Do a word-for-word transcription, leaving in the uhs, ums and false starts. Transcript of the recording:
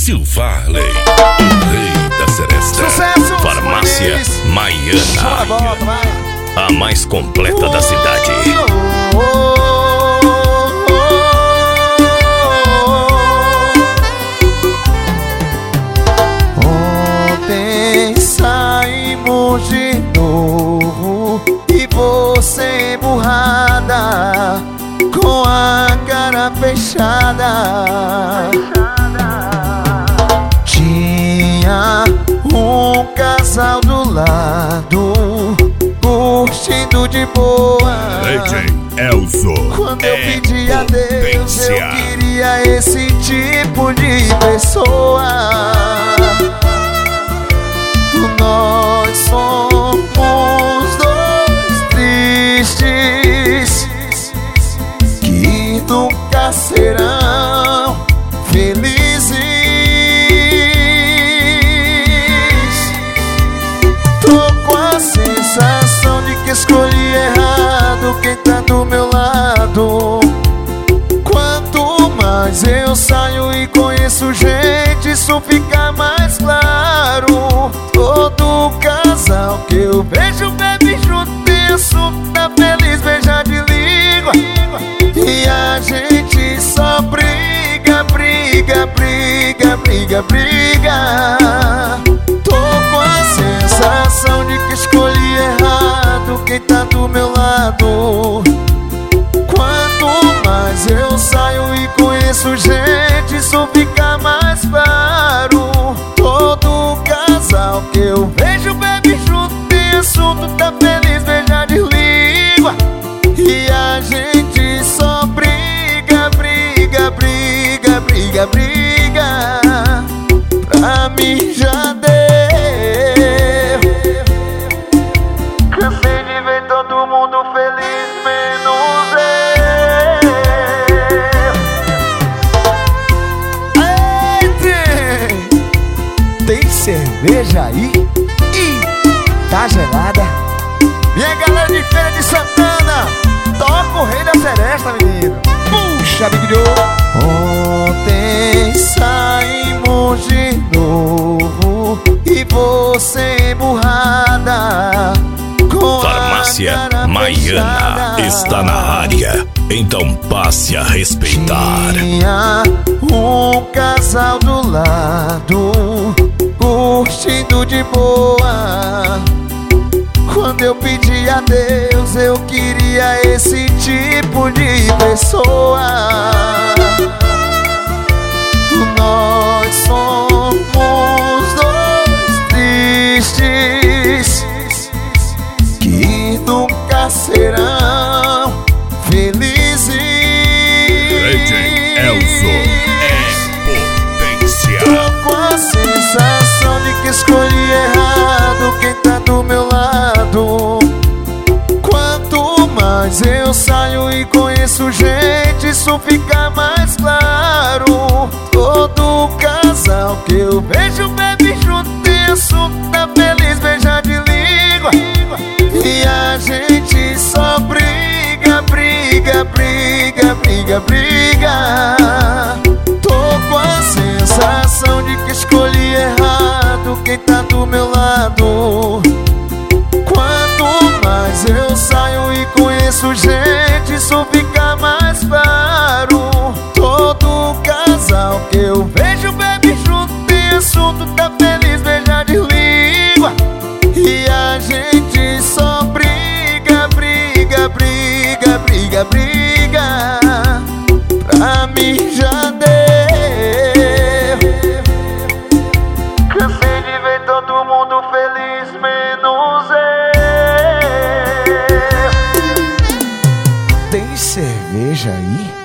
Silvarley, o rei da seresta. Sucesso! Farmácia Maiana, Volta, vai. a mais completa da cidade. Ontem saímos de novo e você emburrada, com a cara fechada. Tinha um casal do lado, curtindo de boa. D J Elzo. Quando eu é pedi a Deus, eu potência. queria esse tipo de pessoa. Nós somos dois tristes que nunca serão felizes. Tô com a sensação de que escolhi errado quem tá do meu lado. Quanto mais eu saio e conheço gente, isso fica mais claro. Todo casal que eu vejo bebe junto, tem assunto, tá feliz, beija de língua. E a gente só briga, briga, briga, briga, briga. Tô com a sensação de que escolhi errado quem tá do meu lado. Quanto mais eu saio e conheço gente, isso fica mais claro. Todo casal que eu vejo bebe junto, tem assunto, tá feliz, beija de língua. E a gente só briga, briga, briga, briga, briga. Pra mim já deu. Cansei de ver todo mundo feliz, menos eu. Ei, tem, tem cerveja aí? Ih, tá gelada. Minha galera de Feira de Santana, toca o rei da seresta, menino. Puxa, Big Joe. Ontem saímos de novo e você emburrada, com Farmácia a cara Maiana fechada. está na área, então passe a respeitar. Tinha um casal do lado, curtindo de boa. Quando eu pedi a Deus, eu queria esse tipo de pessoa. Nós somos dois tristes que nunca serão felizes. D J Elzo é potência. Tô com a sensação de que escolhi errado quem tá do meu lado. Quanto mais eu saio e conheço gente, isso fica mais claro. Todo casal que eu vejo bebe junto, tem assunto, tá feliz, beija de língua. E a gente só briga, briga, briga, briga, briga. Tô com a sensação de que escolhi errado quem tá do meu lado. Quanto mais eu saio e conheço gente, isso fica mais claro. Todo casal que eu vejo bebe junto, tem assunto, tá feliz, beija de língua. E a gente só briga, briga, briga, briga, briga. Pra mim já deu. Cansei de ver todo mundo feliz, menos eu. Tem cerveja aí?